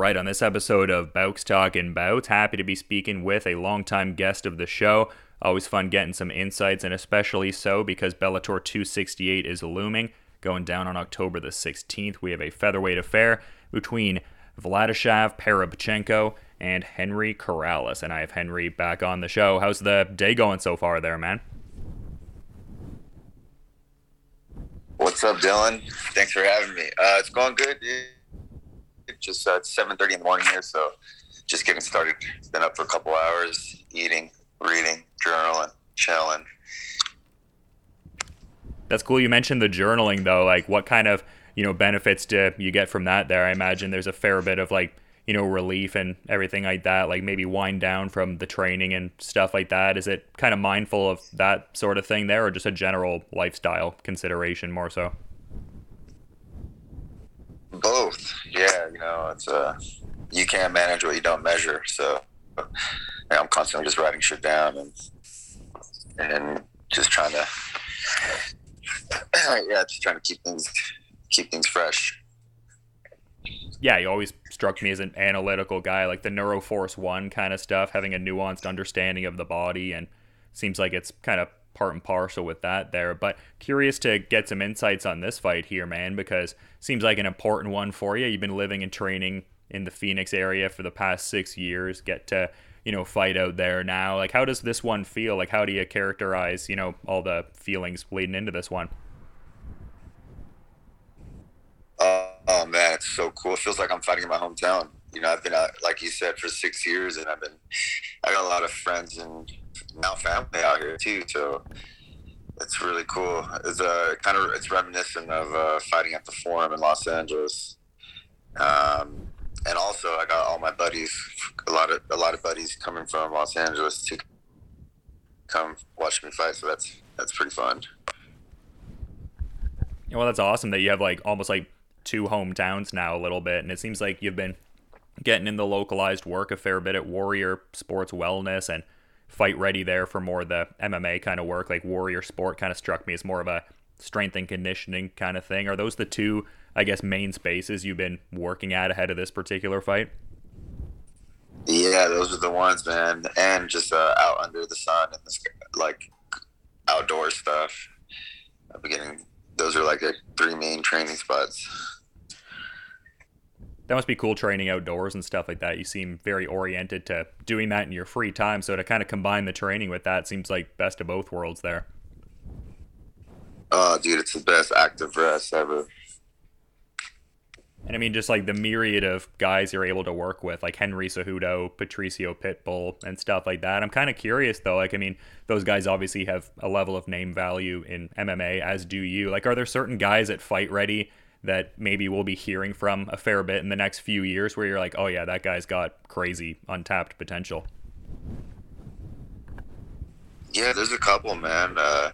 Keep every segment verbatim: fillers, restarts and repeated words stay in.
right, on this episode of Bouks Talking Bouts, happy to be speaking with a longtime guest of the show. Always fun getting some insights, and especially so because Bellator two sixty-eight is looming. Going down on October the sixteenth, we have a featherweight affair between Vladisław Parubchenko and Henry Corrales, and I have Henry back on the show. How's the day going so far there, man? What's up, Dylan? Thanks for having me. Uh, it's going good, dude. Just uh, it's seven thirty in the morning here, so just getting started. Been up for a couple hours, eating, reading, journaling, chilling. That's cool. You mentioned the journaling, though. Like, what kind of, you know, benefits do you get from that there? I imagine there's a fair bit of, like, you know, relief and everything like that, like maybe wind down from the training and stuff like that. Is it kind of mindful of that sort of thing there, or just a general lifestyle consideration more so? Both. Yeah, you know, it's uh, you can't manage what you don't measure. So yeah, I'm constantly just writing shit down and and just trying to, yeah, just trying to keep things keep things fresh. Yeah, you always struck me as an analytical guy, like the Neuroforce One kind of stuff, having a nuanced understanding of the body, and seems like it's kind of part and parcel with that there. But curious to get some insights on this fight here, man, because seems like an important one for you. You've been living and training in the Phoenix area for the past six years, get to, you know, fight out there now. Like, how does this one feel? Like, how do you characterize, you know, all the feelings leading into this one? Uh, oh man, it's so cool. It feels like I'm fighting in my hometown. You know, I've been out, like you said, for six years, and I've been, I got a lot of friends and now family out here too. So it's really cool. It's uh, kind of, it's reminiscent of uh, fighting at the Forum in Los Angeles. Um, and also, I got all my buddies, a lot of a lot of buddies coming from Los Angeles to come watch me fight. So that's that's pretty fun. Well, that's awesome that you have like almost like two hometowns now a little bit, and it seems like you've been getting in the localized work a fair bit at Warrior Sports Wellness and Fight Ready there for more of the M M A kind of work. Like Warrior Sport kind of struck me as more of a strength and conditioning kind of thing. Are those the two, I guess, main spaces you've been working at ahead of this particular fight? Yeah, those are the ones, man. And just uh, out under the sun and this, like, outdoor stuff. I'm beginning. Those are like the three main training spots. That must be cool training outdoors and stuff like that. You seem very oriented to doing that in your free time. So to kind of combine the training with that seems like best of both worlds there. Oh, dude, it's the best active rest ever. And I mean, just like the myriad of guys you're able to work with, like Henry Cejudo, Patricio Pitbull, and stuff like that. I'm kind of curious, though. Like, I mean, those guys obviously have a level of name value in M M A, as do you. Like, are there certain guys at Fight Ready that maybe we'll be hearing from a fair bit in the next few years where you're like, oh, yeah, that guy's got crazy untapped potential? Yeah, there's a couple, man. Uh,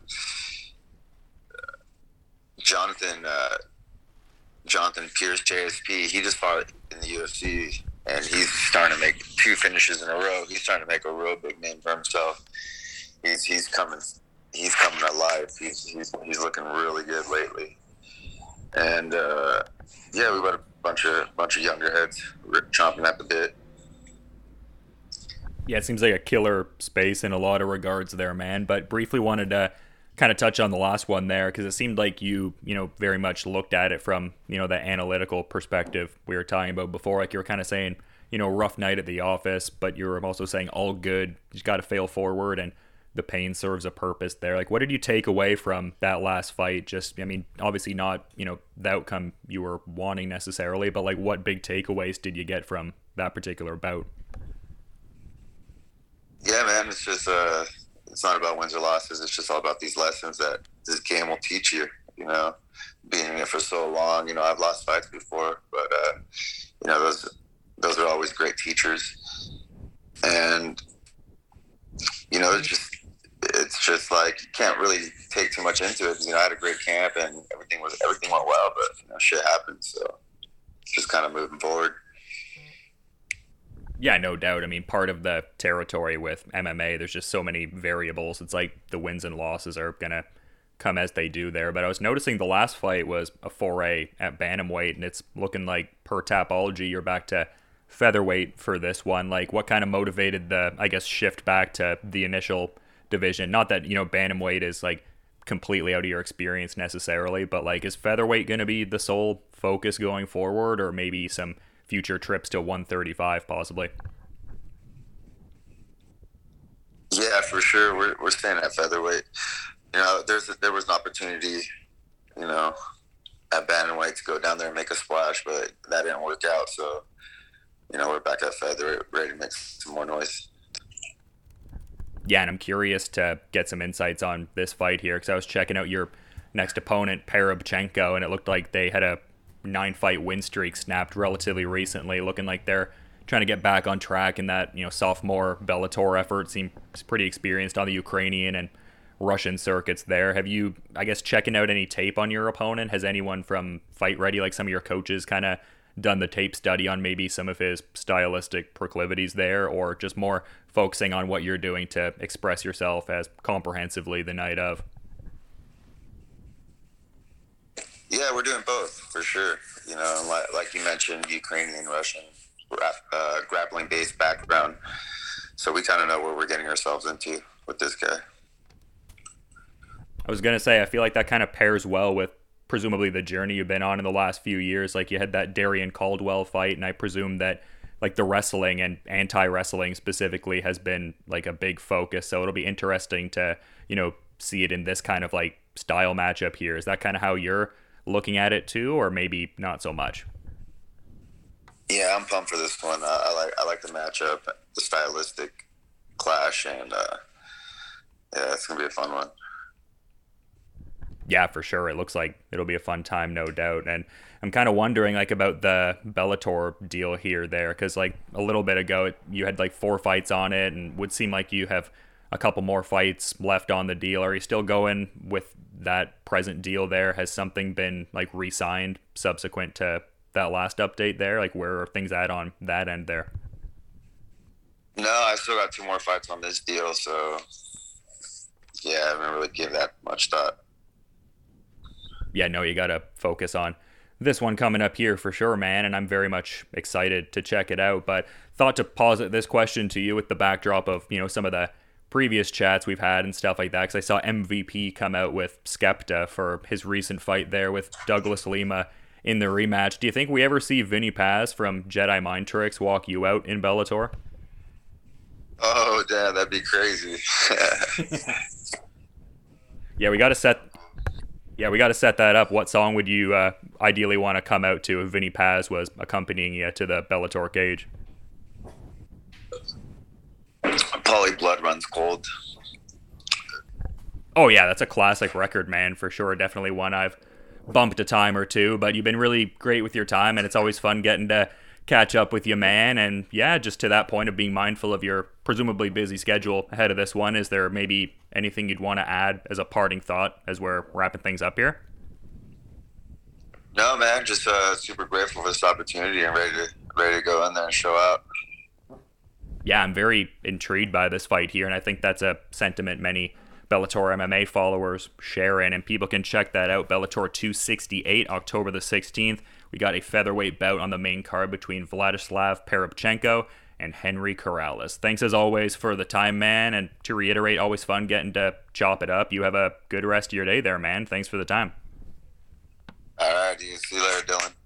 Jonathan... Uh, Jonathan Pierce, J S P, he just fought in the U F C, and he's starting to make two finishes in a row. He's starting to make a real big name for himself. He's he's coming he's coming alive. He's he's he's looking really good lately. And uh, yeah, we got a bunch of bunch of younger heads chomping at the bit. Yeah, it seems like a killer space in a lot of regards there, man. But briefly wanted to kind of touch on the last one there, because it seemed like you, you know, very much looked at it from, you know, the analytical perspective we were talking about before. Like you were kind of saying, you know, rough night at the office, but you were also saying all good. You just got to fail forward, and the pain serves a purpose there. Like, what did you take away from that last fight? Just, I mean, obviously not, you know, the outcome you were wanting necessarily, but like what big takeaways did you get from that particular bout? Yeah, man, it's just uh it's not about wins or losses. It's just all about these lessons that this game will teach you, you know, being in it for so long. You know, I've lost fights before, but, uh, you know, those those are always great teachers. And, you know, it's just, it's just like, you can't really take too much into it. You know, I had a great camp and everything was, everything went well, but, you know, shit happens. So it's just kind of moving forward. Yeah, no doubt. I mean, part of the territory with M M A, there's just so many variables. It's like the wins and losses are going to come as they do there. But I was noticing the last fight was a foray at bantamweight, and it's looking like per Tapology you're back to featherweight for this one. Like, what kind of motivated the, I guess, shift back to the initial division? Not that, you know, bantamweight is like completely out of your experience necessarily, but like, is featherweight going to be the sole focus going forward, or maybe some future trips to one thirty-five possibly? Yeah, for sure. We're we're staying at featherweight. You know, there's a, there was an opportunity, you know, at bantamweight to go down there and make a splash, but that didn't work out. So, you know, we're back at featherweight, ready to make some more noise. Yeah, and I'm curious to get some insights on this fight here, because I was checking out your next opponent, Parubchenko, and it looked like they had a nine-fight win streak snapped relatively recently, looking like they're trying to get back on track in that, you know, sophomore Bellator effort. Seems pretty experienced on the Ukrainian and Russian circuits there. Have you, I guess, checking out any tape on your opponent? Has anyone from Fight Ready, like some of your coaches, kind of done the tape study on maybe some of his stylistic proclivities there, or just more focusing on what you're doing to express yourself as comprehensively the night of? Yeah, we're doing both for sure. You know, like, like you mentioned, Ukrainian, Russian, uh, grappling-based background. So we kind of know what we're getting ourselves into with this guy. I was going to say, I feel like that kind of pairs well with presumably the journey you've been on in the last few years. Like, you had that Darian Caldwell fight, and I presume that like the wrestling and anti-wrestling specifically has been like a big focus. So it'll be interesting to, you know, see it in this kind of like style matchup here. Is that kind of how you're looking at it too, or maybe not so much? Yeah, I'm pumped for this one. I, I like I like the matchup, the stylistic clash, and uh, yeah, it's gonna be a fun one. Yeah, for sure. It looks like it'll be a fun time, no doubt. And I'm kind of wondering like about the Bellator deal here there, because like a little bit ago it, you had like four fights on it, and would seem like you have a couple more fights left on the deal. Are you still going with that present deal there? Has something been like re-signed subsequent to that last update there? Like, where are things at on that end there? No, I still got two more fights on this deal, so yeah, I haven't really given that much thought. Yeah, no, you got to focus on this one coming up here for sure, man, and I'm very much excited to check it out. But thought to posit this question to you with the backdrop of, you know, some of the previous chats we've had and stuff like that, because I saw M V P come out with Skepta for his recent fight there with Douglas Lima in the rematch. Do you think we ever see Vinny Paz from Jedi Mind Tricks walk you out in Bellator? Oh, damn, that'd be crazy. Yeah, we got to set... Yeah, we got to set that up. What song would you uh, ideally want to come out to if Vinny Paz was accompanying you to the Bellator cage? Probably Blood Runs Cold. Oh, yeah, that's a classic record, man, for sure. Definitely one I've bumped a time or two, but you've been really great with your time, and it's always fun getting to catch up with you, man. And yeah, just to that point of being mindful of your presumably busy schedule ahead of this one, is there maybe anything you'd want to add as a parting thought as we're wrapping things up here? No, man, just uh, super grateful for this opportunity and ready to ready to go in there and show out. Yeah, I'm very intrigued by this fight here, and I think that's a sentiment many Bellator M M A followers share in, and people can check that out. Bellator two sixty-eight, October the sixteenth. We got a featherweight bout on the main card between Vladislav Parubchenko and Henry Corrales. Thanks as always for the time, man, and to reiterate, always fun getting to chop it up. You have a good rest of your day there, man. Thanks for the time. All right, see you later, Dylan.